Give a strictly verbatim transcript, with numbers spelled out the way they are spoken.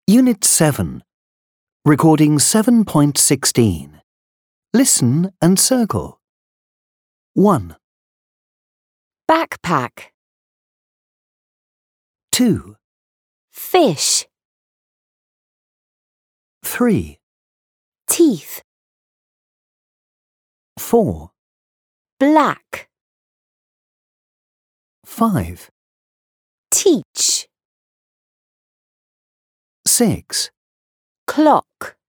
Unit seven. Recording seven point sixteen. Listen and circle. one, Backpack. two, Fish. three, Teeth. four, Black. five, Teach. six, Clock.